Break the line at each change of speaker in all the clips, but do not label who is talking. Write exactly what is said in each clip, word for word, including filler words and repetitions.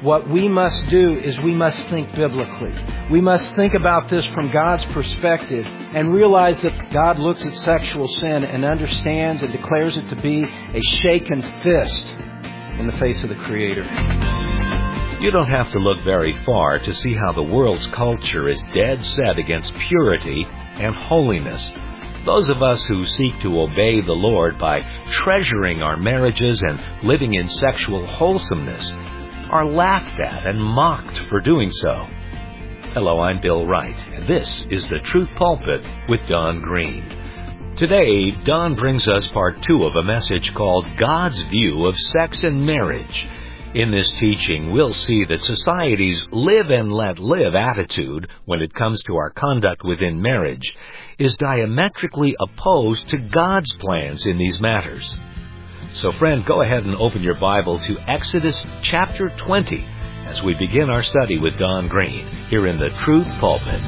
what we must do is we must think biblically. We must think about this from God's perspective and realize that God looks at sexual sin and understands and declares it to be a shaken fist in the face of the Creator.
You don't have to look very far to see how the world's culture is dead set against purity and holiness. Those of us who seek to obey the Lord by treasuring our marriages and living in sexual wholesomeness are laughed at and mocked for doing so. Hello, I'm Bill Wright, and this is the Truth Pulpit with Don Green. Today, Don brings us part two of a message called God's View of Sex and Marriage. In this teaching, we'll see that society's live and let live attitude when it comes to our conduct within marriage is diametrically opposed to God's plans in these matters. So friend, go ahead and open your Bible to Exodus chapter twenty as we begin our study with Don Green here in the Truth Pulpit.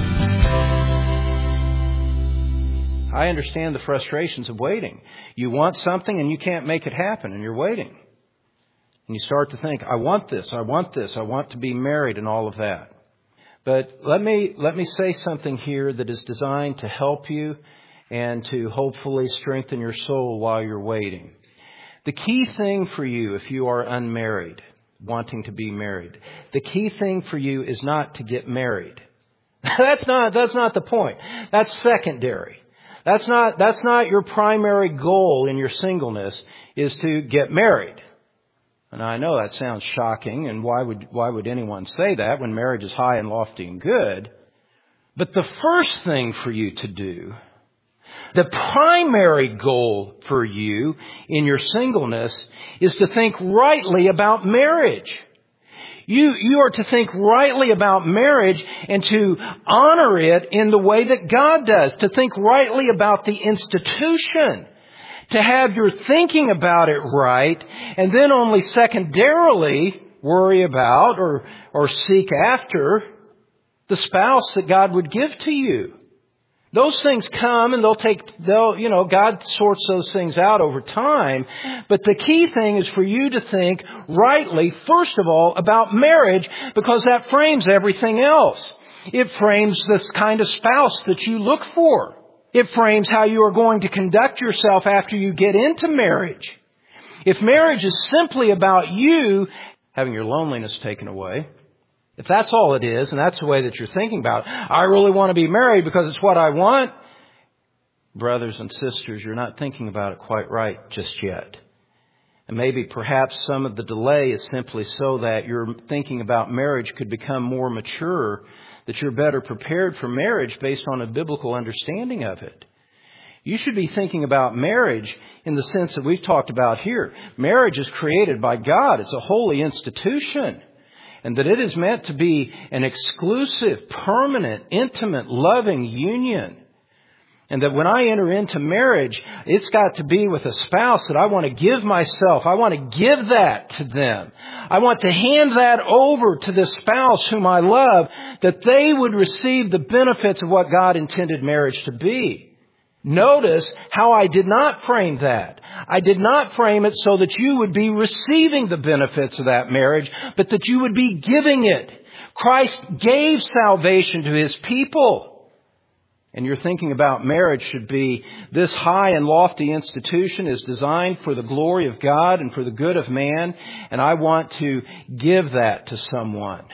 I understand the frustrations of waiting. You want something and you can't make it happen and you're waiting. And you start to think, I want this, I want this, I want to be married and all of that. But let me let me say something here that is designed to help you and to hopefully strengthen your soul while you're waiting. The key thing for you, if you are unmarried, wanting to be married, the key thing for you is not to get married. That's not that's not the point. That's secondary. That's not that's not your primary goal in your singleness, is to get married. And I know that sounds shocking, and why would why would anyone say that when marriage is high and lofty and good? But the first thing for you to do, the primary goal for you in your singleness, is to think rightly about marriage. You you are to think rightly about marriage and to honor it in the way that God does, to think rightly about the institution, to have your thinking about it right, and then only secondarily worry about or, or seek after the spouse that God would give to you. Those things come and they'll take, they'll, you know, God sorts those things out over time. But the key thing is for you to think rightly, first of all, about marriage, because that frames everything else. It frames this kind of spouse that you look for. It frames how you are going to conduct yourself after you get into marriage. If marriage is simply about you having your loneliness taken away, if that's all it is, and that's the way that you're thinking about it, I really want to be married because it's what I want, brothers and sisters, you're not thinking about it quite right just yet. And maybe perhaps some of the delay is simply so that your thinking about marriage could become more mature, that you're better prepared for marriage based on a biblical understanding of it. You should be thinking about marriage in the sense that we've talked about here. Marriage is created by God. It's a holy institution. And that it is meant to be an exclusive, permanent, intimate, loving union. And that when I enter into marriage, it's got to be with a spouse that I want to give myself. I want to give that to them. I want to hand that over to the spouse whom I love, that they would receive the benefits of what God intended marriage to be. Notice how I did not frame that. I did not frame it so that you would be receiving the benefits of that marriage, but that you would be giving it. Christ gave salvation to His people. And your thinking about marriage should be, this high and lofty institution is designed for the glory of God and for the good of man, and I want to give that to someone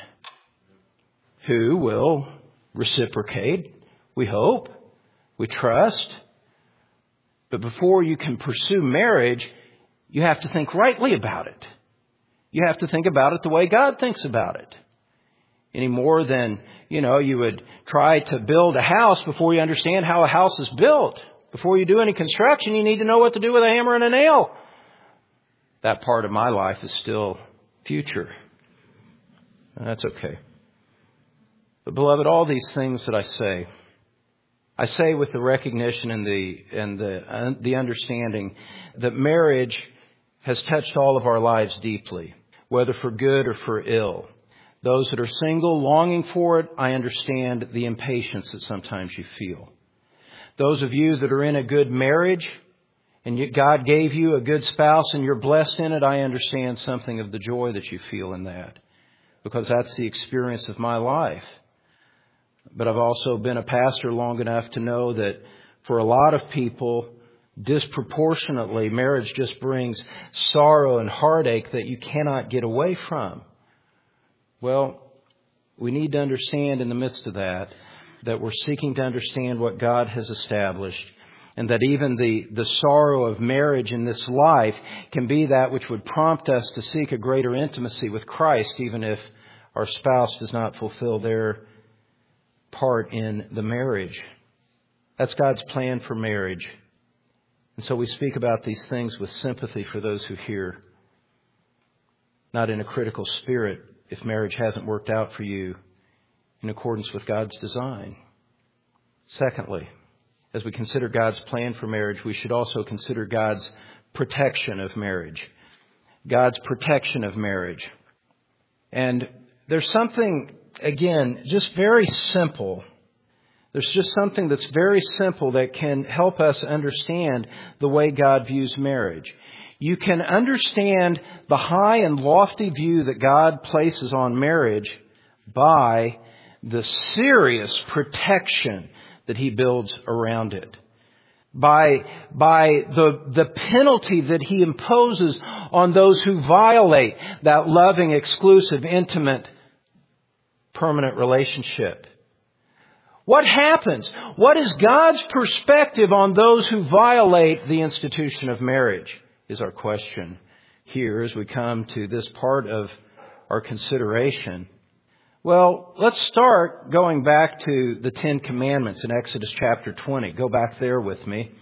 who will reciprocate, we hope, we trust. But before you can pursue marriage, you have to think rightly about it. You have to think about it the way God thinks about it. Any more than, you know, you would try to build a house before you understand how a house is built. Before you do any construction, you need to know what to do with a hammer and a nail. That part of my life is still future. And that's okay. But beloved, all these things that I say, I say with the recognition and the and the uh, the understanding that marriage has touched all of our lives deeply, whether for good or for ill. Those that are single, longing for it, I understand the impatience that sometimes you feel. Those of you that are in a good marriage and you, God gave you a good spouse and you're blessed in it, I understand something of the joy that you feel in that. because that's the experience of my life. But I've also been a pastor long enough to know that for a lot of people, disproportionately, marriage just brings sorrow and heartache that you cannot get away from. Well, we need to understand in the midst of that, that we're seeking to understand what God has established, and that even the, the sorrow of marriage in this life can be that which would prompt us to seek a greater intimacy with Christ, even if our spouse does not fulfill their part in the marriage. That's God's plan for marriage. And so we speak about these things with sympathy for those who hear, not in a critical spirit if marriage hasn't worked out for you in accordance with God's design. Secondly, as we consider God's plan for marriage, we should also consider God's protection of marriage. God's protection of marriage. And there's something, again, just very simple. There's just something that's very simple that can help us understand the way God views marriage. You can understand the high and lofty view that God places on marriage by the serious protection that He builds around it. By, by the, the penalty that He imposes on those who violate that loving, exclusive, intimate, permanent relationship. What happens? What is God's perspective on those who violate the institution of marriage? Is our question here as we come to this part of our consideration. Well, let's start going back to the Ten Commandments in Exodus chapter twenty. Go back there with me.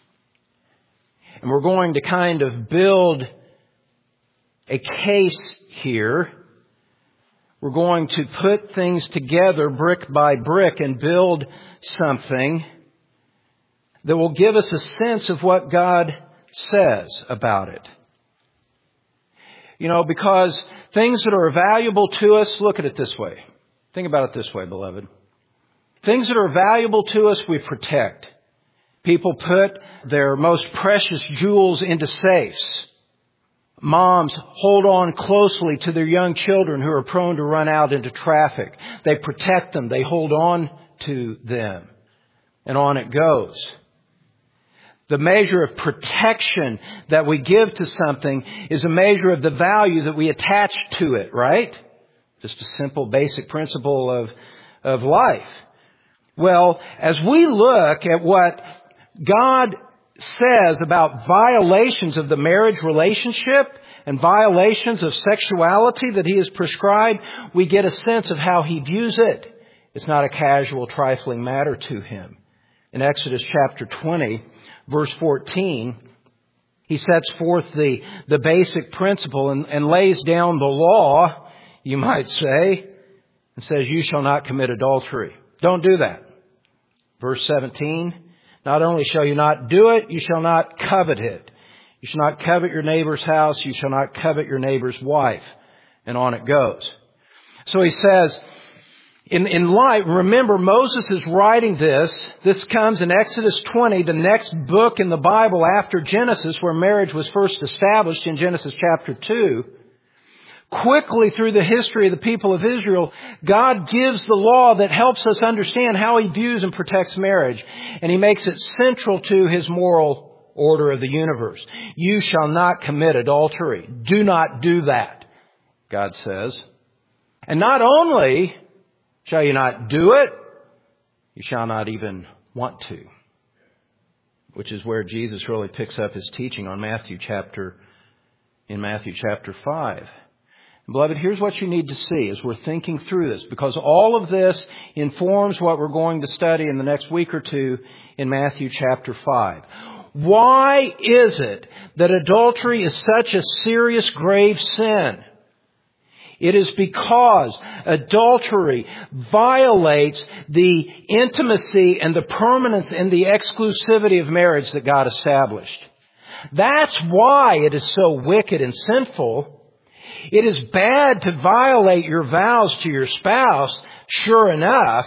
And we're going to kind of build a case here. We're going to put things together brick by brick and build something that will give us a sense of what God says about it. You know, because things that are valuable to us, look at it this way. Think about it this way, beloved. Things that are valuable to us, we protect. People put their most precious jewels into safes. Moms hold on closely to their young children who are prone to run out into traffic. They protect them. They hold on to them. And on it goes. The measure of protection that we give to something is a measure of the value that we attach to it, right? Just a simple basic principle of, of life. Well, as we look at what God says about violations of the marriage relationship and violations of sexuality that He has prescribed, we get a sense of how He views it. It's not a casual, trifling matter to Him. In Exodus chapter twenty, verse fourteen, He sets forth the, the basic principle and, and lays down the law, you might say, and says, you shall not commit adultery. Don't do that. Verse seventeen, not only shall you not do it, you shall not covet it. You shall not covet your neighbor's house. You shall not covet your neighbor's wife. And on it goes. So He says, In, in light, remember Moses is writing this. This comes in Exodus twenty, the next book in the Bible after Genesis, where marriage was first established in Genesis chapter two. Quickly through the history of the people of Israel, God gives the law that helps us understand how He views and protects marriage. And He makes it central to His moral order of the universe. You shall not commit adultery. Do not do that, God says. And not only shall you not do it, you shall not even want to. Which is where Jesus really picks up His teaching on Matthew chapter, in Matthew chapter five. And beloved, here's what you need to see as we're thinking through this, because all of this informs what we're going to study in the next week or two in Matthew chapter five. Why is it that adultery is such a serious, grave sin? It is because adultery violates the intimacy and the permanence and the exclusivity of marriage that God established. That's why it is so wicked and sinful. It is bad to violate your vows to your spouse, sure enough.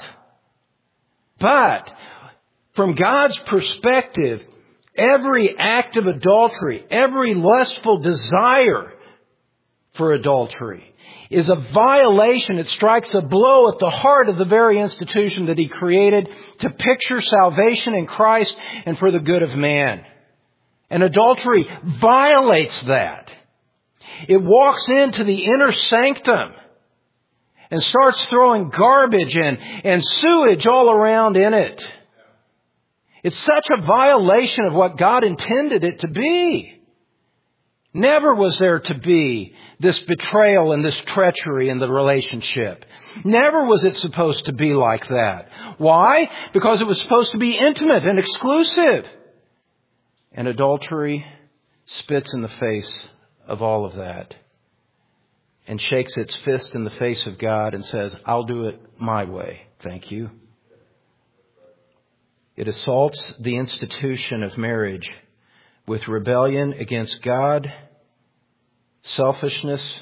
But from God's perspective, every act of adultery, every lustful desire for adultery is a violation. It strikes a blow at the heart of the very institution that He created to picture salvation in Christ and for the good of man. And adultery violates that. It walks into the inner sanctum and starts throwing garbage and, and sewage all around in it. It's such a violation of what God intended it to be. Never was there to be this betrayal and this treachery in the relationship. Never was it supposed to be like that. Why? Because it was supposed to be intimate and exclusive. And adultery spits in the face of all of that and shakes its fist in the face of God and says, I'll do it my way. Thank you. It assaults the institution of marriage with rebellion against God, selfishness,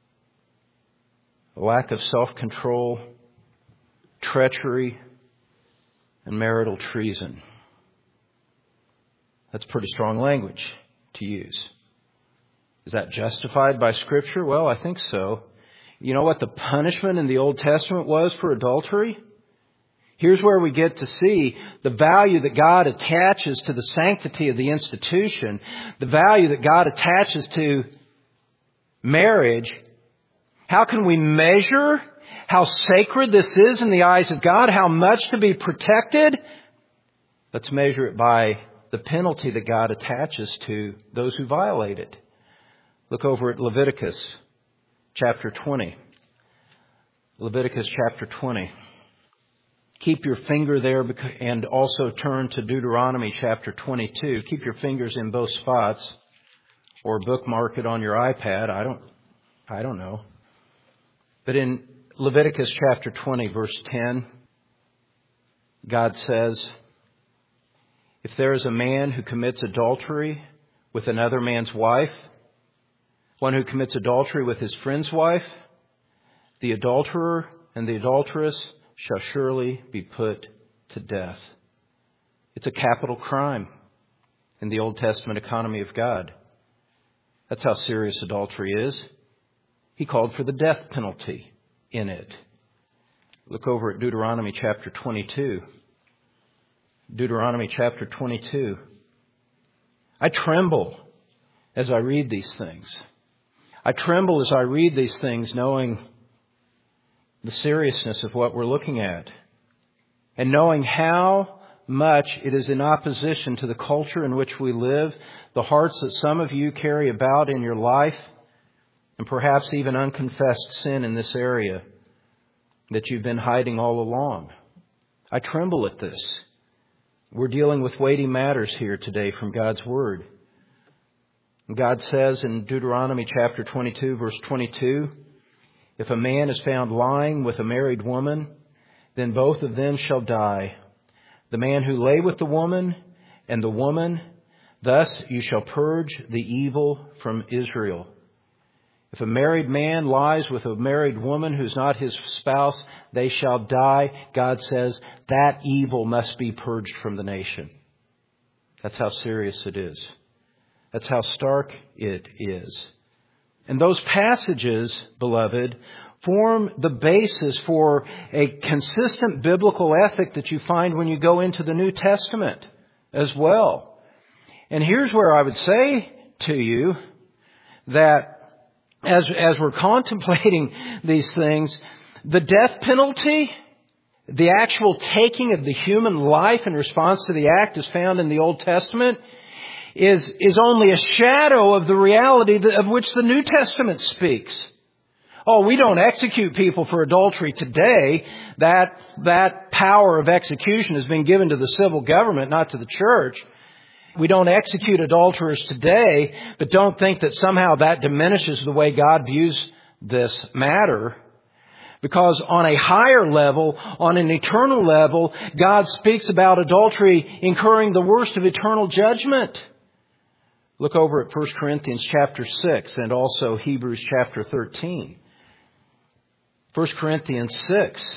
lack of self-control, treachery, and marital treason. That's pretty strong language to use. Is that justified by Scripture? Well, I think so. You know what the punishment in the Old Testament was for adultery? Here's where we get to see the value that God attaches to the sanctity of the institution, the value that God attaches to marriage. How can we measure how sacred this is in the eyes of God? How much to be protected? Let's measure it by the penalty that God attaches to those who violate it. Look over at Leviticus chapter twenty. Leviticus chapter twenty. Keep your finger there and also turn to Deuteronomy chapter twenty-two. Keep your fingers in both spots or bookmark it on your iPad. I don't, I don't know. But in Leviticus chapter twenty, verse ten, God says, if there is a man who commits adultery with another man's wife, one who commits adultery with his friend's wife, the adulterer and the adulteress shall surely be put to death. It's a capital crime in the Old Testament economy of God. That's how serious adultery is. He called for the death penalty in it. Look over at Deuteronomy chapter twenty-two. Deuteronomy chapter twenty-two. I tremble as I read these things. I tremble as I read these things knowing the seriousness of what we're looking at and knowing how much it is in opposition to the culture in which we live, the hearts that some of you carry about in your life, and perhaps even unconfessed sin in this area that you've been hiding all along. I tremble at this. We're dealing with weighty matters here today from God's Word. God says in Deuteronomy chapter twenty-two, verse twenty-two, if a man is found lying with a married woman, then both of them shall die. The man who lay with the woman and the woman, thus you shall purge the evil from Israel. If a married man lies with a married woman who's not his spouse, they shall die. God says that evil must be purged from the nation. That's how serious it is. That's how stark it is. And those passages, beloved, form the basis for a consistent biblical ethic that you find when you go into the New Testament as well. And here's where I would say to you that as, as we're contemplating these things, the death penalty, the actual taking of the human life in response to the act as found in the Old Testament, is, is only a shadow of the reality that, of which the New Testament speaks. Oh, we don't execute people for adultery today. That, that power of execution has been given to the civil government, not to the church. We don't execute adulterers today, but don't think that somehow that diminishes the way God views this matter. Because on a higher level, on an eternal level, God speaks about adultery incurring the worst of eternal judgment. Look over at First Corinthians chapter six and also Hebrews chapter thirteen. First Corinthians six.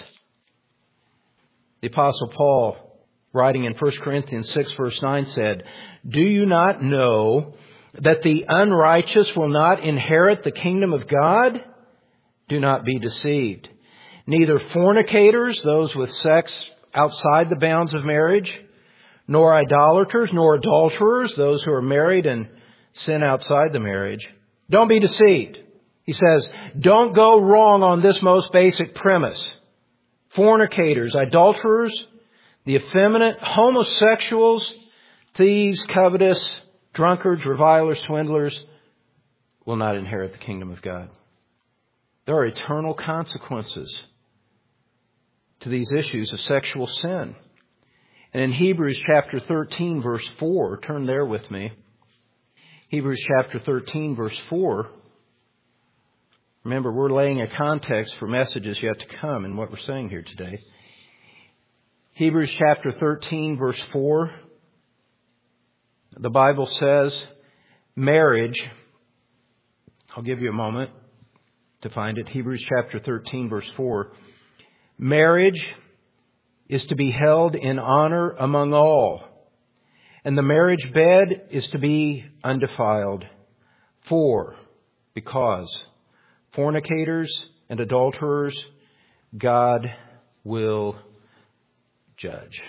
The Apostle Paul, writing in First Corinthians six verse nine, said, do you not know that the unrighteous will not inherit the kingdom of God? Do not be deceived. Neither fornicators, those with sex outside the bounds of marriage, nor idolaters, nor adulterers, those who are married and sin outside the marriage. Don't be deceived. He says, don't go wrong on this most basic premise. Fornicators, adulterers, the effeminate, homosexuals, thieves, covetous, drunkards, revilers, swindlers will not inherit the kingdom of God. There are eternal consequences to these issues of sexual sin. And in Hebrews chapter thirteen, verse four, turn there with me. Hebrews chapter thirteen, verse four. Remember, we're laying a context for messages yet to come in what we're saying here today. Hebrews chapter thirteen, verse four. The Bible says, marriage, I'll give you a moment to find it. Hebrews chapter thirteen, verse four. Marriage is to be held in honor among all, and the marriage bed is to be undefiled. For, because fornicators and adulterers, God will judge.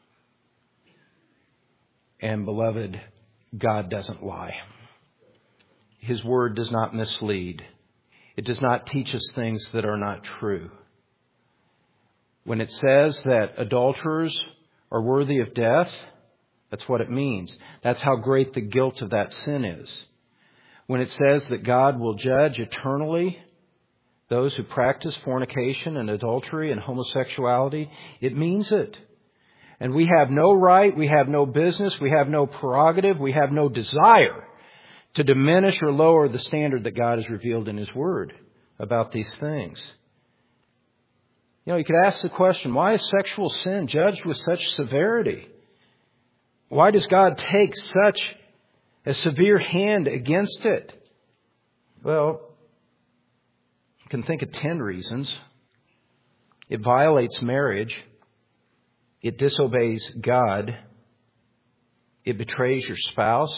And beloved, God doesn't lie. His word does not mislead. It does not teach us things that are not true. When it says that adulterers are worthy of death, that's what it means. That's how great the guilt of that sin is. When it says that God will judge eternally those who practice fornication and adultery and homosexuality, it means it. And we have no right, we have no business, we have no prerogative, we have no desire to diminish or lower the standard that God has revealed in His Word about these things. You know, you could ask the question, why is sexual sin judged with such severity? Why does God take such a severe hand against it? Well, you can think of ten reasons. It violates marriage. It disobeys God. It betrays your spouse.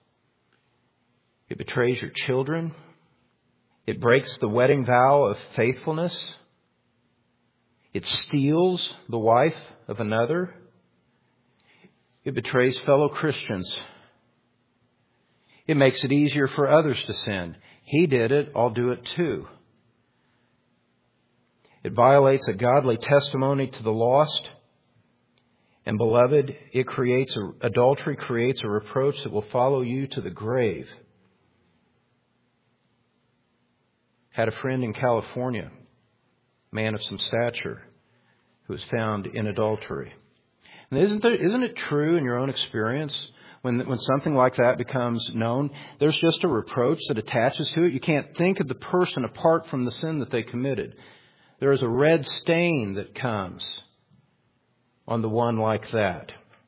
It betrays your children. It breaks the wedding vow of faithfulness. It steals the wife of another. It betrays fellow Christians. It makes it easier for others to sin. He did it, I'll do it too. It violates a godly testimony to the lost. And beloved, it creates a, adultery creates a reproach that will follow you to the grave. Had a friend in California, man of some stature, who was found in adultery. And isn't there, isn't it true in your own experience, when when something like that becomes known, there's just a reproach that attaches to it? You can't think of the person apart from the sin that they committed. There is a red stain that comes on the one like that.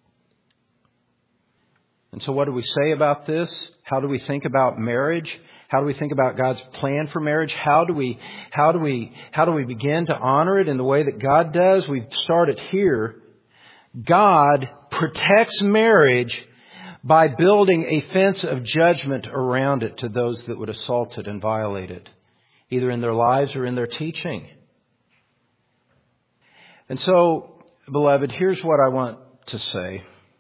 And so what do we say about this? How do we think about marriage? How do we think about God's plan for marriage? How do we, how do we, how do we begin to honor it in the way that God does? We started here. God protects marriage by building a fence of judgment around it to those that would assault it and violate it, either in their lives or in their teaching. And so, beloved, here's what I want to say.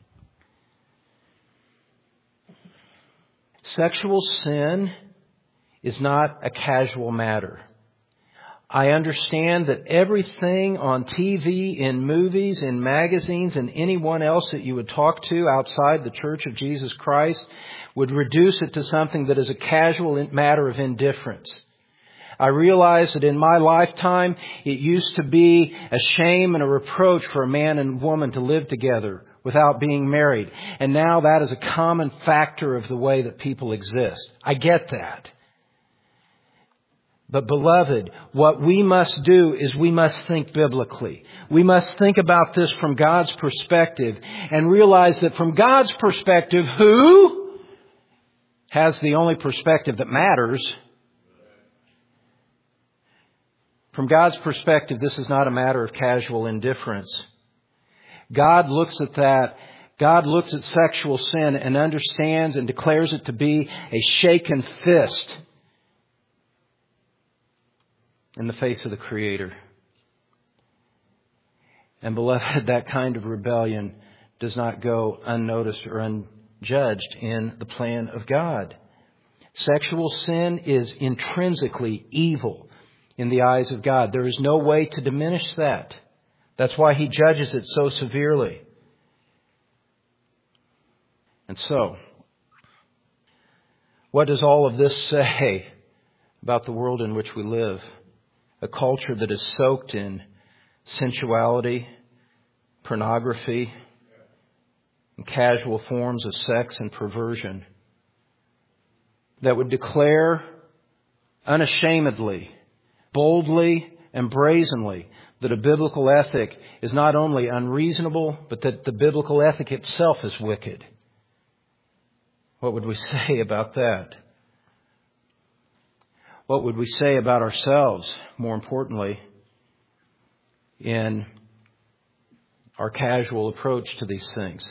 Sexual sin is not a casual matter. I understand that everything on T V, in movies, in magazines, and anyone else that you would talk to outside the Church of Jesus Christ would reduce it to something that is a casual matter of indifference. I realize that in my lifetime, it used to be a shame and a reproach for a man and woman to live together without being married. And now that is a common factor of the way that people exist. I get that. But beloved, what we must do is we must think biblically. We must think about this from God's perspective and realize that from God's perspective, who has the only perspective that matters? From God's perspective, this is not a matter of casual indifference. God looks at that God looks at sexual sin and understands and declares it to be a shaken fist in the face of the Creator. And beloved, that kind of rebellion does not go unnoticed or unjudged in the plan of God. Sexual sin is intrinsically evil in the eyes of God. There is no way to diminish that. That's why He judges it so severely. And so, what does all of this say about the world in which we live? A culture that is soaked in sensuality, pornography, and casual forms of sex and perversion, that would declare unashamedly, boldly, and brazenly that a biblical ethic is not only unreasonable, but that the biblical ethic itself is wicked. What would we say about that? What would we say about ourselves, more importantly, in our casual approach to these things?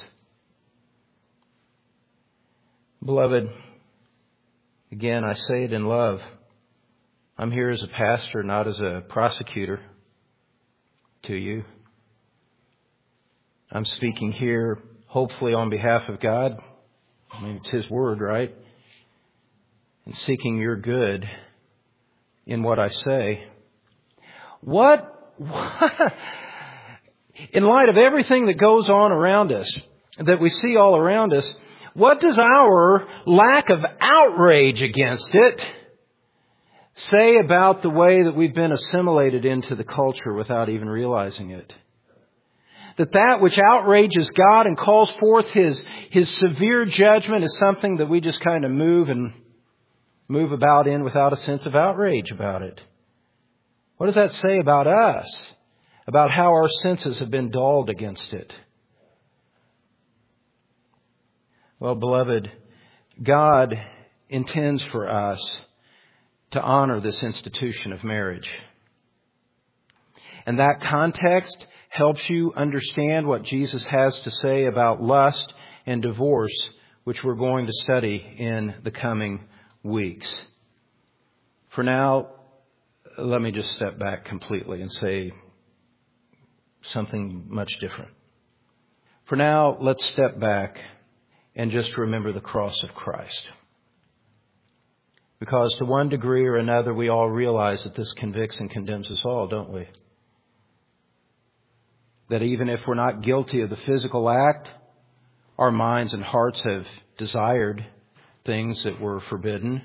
Beloved, again, I say it in love. I'm here as a pastor, not as a prosecutor to you. I'm speaking here, hopefully, on behalf of God. I mean, it's His word, right? And seeking your good in what I say. What, what, in light of everything that goes on around us, that we see all around us, what does our lack of outrage against it say about the way that we've been assimilated into the culture without even realizing it? That that which outrages God and calls forth His, His severe judgment is something that we just kind of move and move about in without a sense of outrage about it. What does that say about us? About how our senses have been dulled against it? Well, beloved, God intends for us to honor this institution of marriage. And that context helps you understand what Jesus has to say about lust and divorce, which we're going to study in the coming weeks. For now, let me just step back completely and say something much different. For now, let's step back and just remember the cross of Christ. Because to one degree or another, we all realize that this convicts and condemns us all, don't we? That even if we're not guilty of the physical act, our minds and hearts have desired things that were forbidden.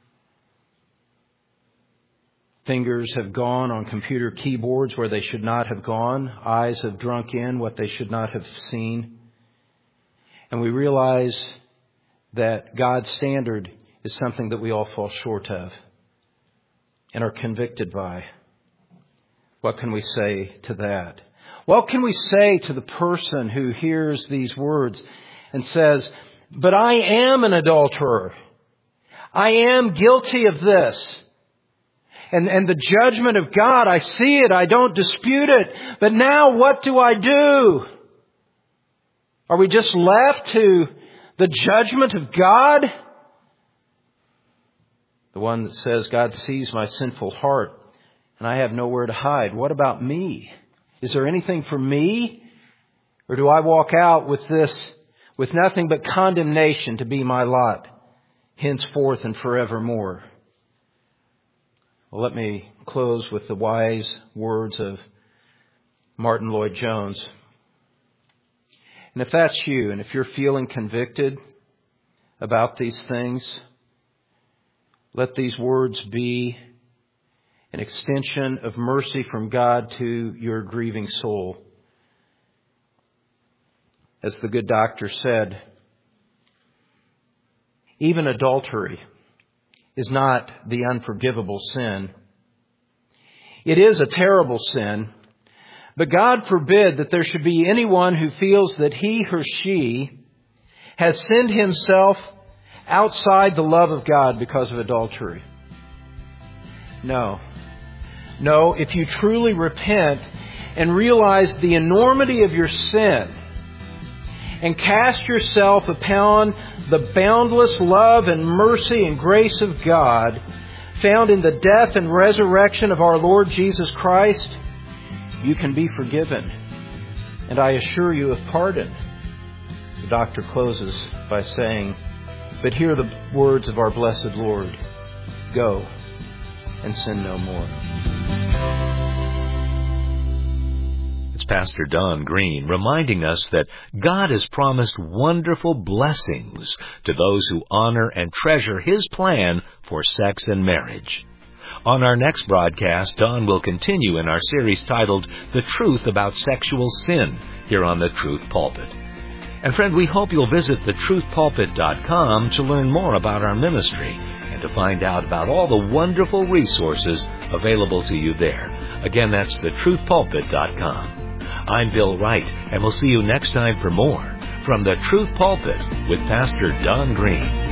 Fingers have gone on computer keyboards where they should not have gone. Eyes have drunk in what they should not have seen. And we realize that God's standard is something that we all fall short of and are convicted by. What can we say to that? What can we say to the person who hears these words and says, but I am an adulterer. I am guilty of this. And, and the judgment of God, I see it. I don't dispute it. But now what do I do? Are we just left to the judgment of God? The one that says, God sees my sinful heart and I have nowhere to hide. What about me? Is there anything for me? Or do I walk out with this, with nothing but condemnation to be my lot, henceforth and forevermore? Well, let me close with the wise words of Martin Lloyd-Jones. And if that's you, and if you're feeling convicted about these things, let these words be an extension of mercy from God to your grieving soul. As the good doctor said, even adultery is not the unforgivable sin. It is a terrible sin, but God forbid that there should be anyone who feels that he or she has sinned himself outside the love of God because of adultery. No. No, if you truly repent and realize the enormity of your sin and cast yourself upon the boundless love and mercy and grace of God found in the death and resurrection of our Lord Jesus Christ, you can be forgiven, and I assure you of pardon. The doctor closes by saying, but hear the words of our blessed Lord, go and sin no more.
It's Pastor Don Green reminding us that God has promised wonderful blessings to those who honor and treasure His plan for sex and marriage. On our next broadcast, Don will continue in our series titled The Truth About Sexual Sin here on the Truth Pulpit. And friend, we hope you'll visit the truth pulpit dot com to learn more about our ministry and to find out about all the wonderful resources available to you there. Again, that's the truth pulpit dot com. I'm Bill Wright, and we'll see you next time for more from the Truth Pulpit with Pastor Don Green.